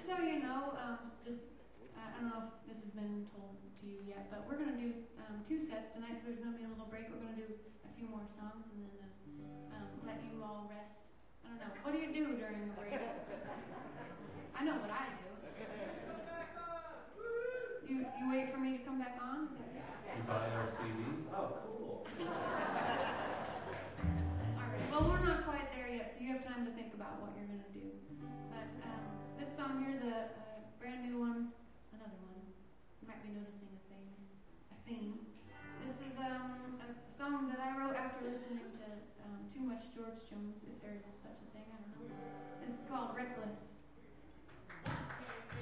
so you know, I don't know if this has been told to you yet, but we're going to do 2 sets tonight, so there's going to be a little break. We're going to do a few more songs and then let you all rest. I don't know. What do you do during the break? I know what I do. You wait for me to come back on? Is that you buy our CDs? Oh, cool. All right. Well, we're not quite there yet, so you have time to think about what you're going to do. But this song here's a brand new one, another one. You might be noticing a theme. This is a song that I wrote after listening to too much George Jones, if there is such a thing. I don't know. It's called Reckless.